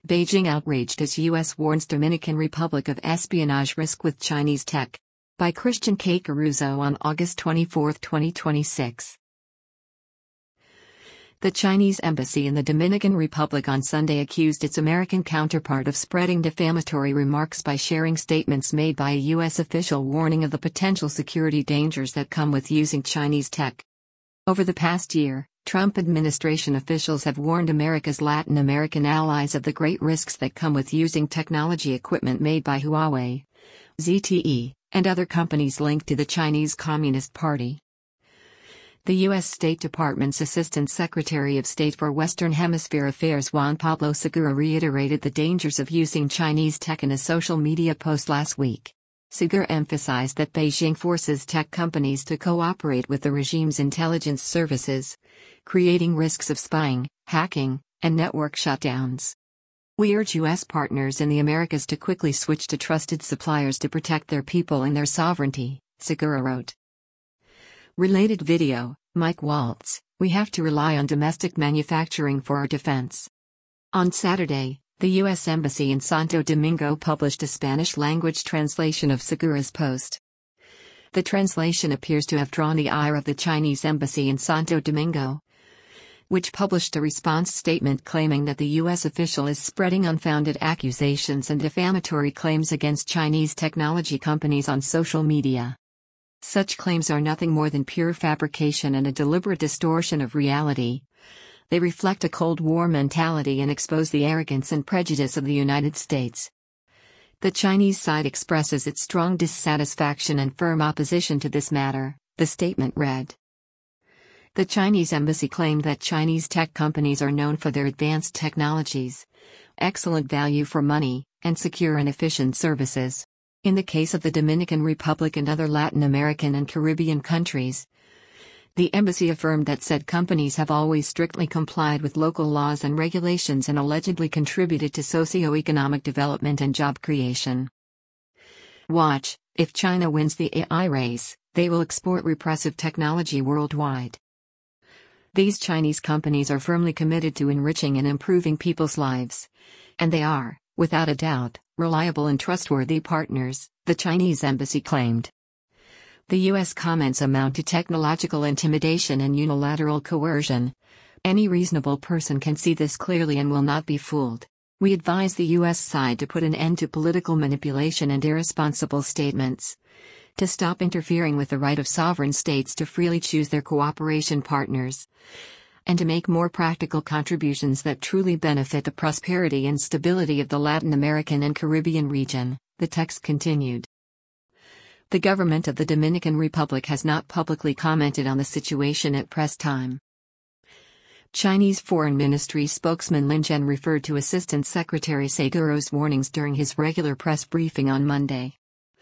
Beijing outraged as U.S. warns Dominican Republic of espionage risk with Chinese tech. By Christian K. Caruso on August 24, 2026. The Chinese embassy in the Dominican Republic on Sunday accused its American counterpart of spreading defamatory remarks by sharing statements made by a U.S. official warning of the potential security dangers that come with using Chinese tech. Over the past year, Trump administration officials have warned America's Latin American allies of the great risks that come with using technology equipment made by Huawei, ZTE, and other companies linked to the Chinese Communist Party. The U.S. State Department's Assistant Secretary of State for Western Hemisphere Affairs Juan Pablo Segura reiterated the dangers of using Chinese tech in a social media post last week. Segura emphasized that Beijing forces tech companies to cooperate with the regime's intelligence services, creating risks of spying, hacking, and network shutdowns. We urge U.S. partners in the Americas to quickly switch to trusted suppliers to protect their people and their sovereignty, Segura wrote. Related video, Mike Waltz, we have to rely on domestic manufacturing for our defense. On Saturday, the U.S. Embassy in Santo Domingo published a Spanish-language translation of Segura's post. The translation appears to have drawn the ire of the Chinese Embassy in Santo Domingo, which published a response statement claiming that the U.S. official is spreading unfounded accusations and defamatory claims against Chinese technology companies on social media. Such claims are nothing more than pure fabrication and a deliberate distortion of reality. They reflect a Cold War mentality and expose the arrogance and prejudice of the United States. The Chinese side expresses its strong dissatisfaction and firm opposition to this matter, the statement read. The Chinese embassy claimed that Chinese tech companies are known for their advanced technologies, excellent value for money, and secure and efficient services. In the case of the Dominican Republic and other Latin American and Caribbean countries, the embassy affirmed that said companies have always strictly complied with local laws and regulations and allegedly contributed to socio-economic development and job creation. Watch, if China wins the AI race, they will export repressive technology worldwide. These Chinese companies are firmly committed to enriching and improving people's lives. And they are, without a doubt, reliable and trustworthy partners, the Chinese embassy claimed. The U.S. comments amount to technological intimidation and unilateral coercion. Any reasonable person can see this clearly and will not be fooled. We advise the U.S. side to put an end to political manipulation and irresponsible statements, to stop interfering with the right of sovereign states to freely choose their cooperation partners, and to make more practical contributions that truly benefit the prosperity and stability of the Latin American and Caribbean region, the text continued. The government of the Dominican Republic has not publicly commented on the situation at press time. Chinese Foreign Ministry spokesman Lin Jian referred to Assistant Secretary Segura's warnings during his regular press briefing on Monday.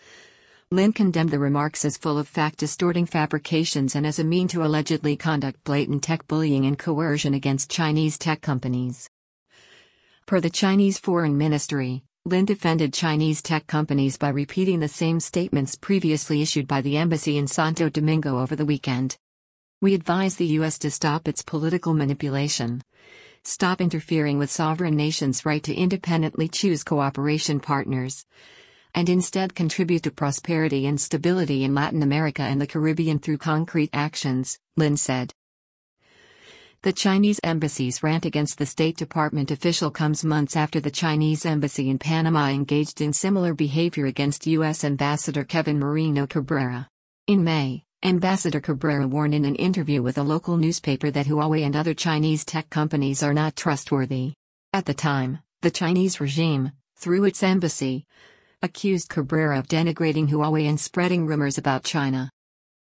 Lin condemned the remarks as full of fact-distorting fabrications and as a mean to allegedly conduct blatant tech bullying and coercion against Chinese tech companies. Per the Chinese Foreign Ministry, Lin defended Chinese tech companies by repeating the same statements previously issued by the embassy in Santo Domingo over the weekend. We advise the U.S. to stop its political manipulation, stop interfering with sovereign nations' right to independently choose cooperation partners, and instead contribute to prosperity and stability in Latin America and the Caribbean through concrete actions, Lin said. The Chinese embassy's rant against the State Department official comes months after the Chinese embassy in Panama engaged in similar behavior against U.S. Ambassador Kevin Moreno Cabrera. In May, Ambassador Cabrera warned in an interview with a local newspaper that Huawei and other Chinese tech companies are not trustworthy. At the time, the Chinese regime, through its embassy, accused Cabrera of denigrating Huawei and spreading rumors about China.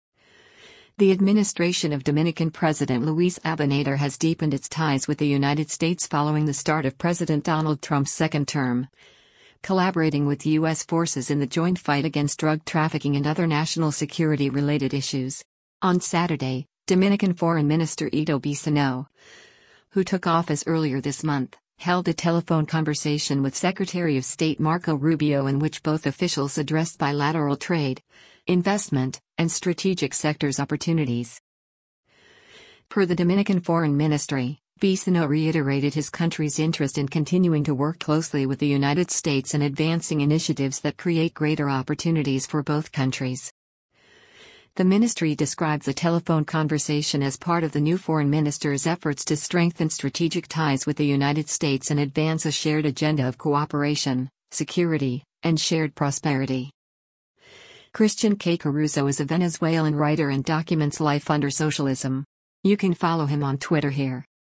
The administration of Dominican President Luis Abinader has deepened its ties with the United States following the start of President Donald Trump's second term, collaborating with U.S. forces in the joint fight against drug trafficking and other national security-related issues. On Saturday, Dominican Foreign Minister Edo Bisano, who took office earlier this month, held a telephone conversation with Secretary of State Marco Rubio in which both officials addressed bilateral trade, investment, and strategic sectors opportunities. Per the Dominican Foreign Ministry, Viceno reiterated his country's interest in continuing to work closely with the United States and advancing initiatives that create greater opportunities for both countries. The ministry described the telephone conversation as part of the new foreign minister's efforts to strengthen strategic ties with the United States and advance a shared agenda of cooperation, security, and shared prosperity. Christian K. Caruso is a Venezuelan writer and documents life under socialism. You can follow him on Twitter here.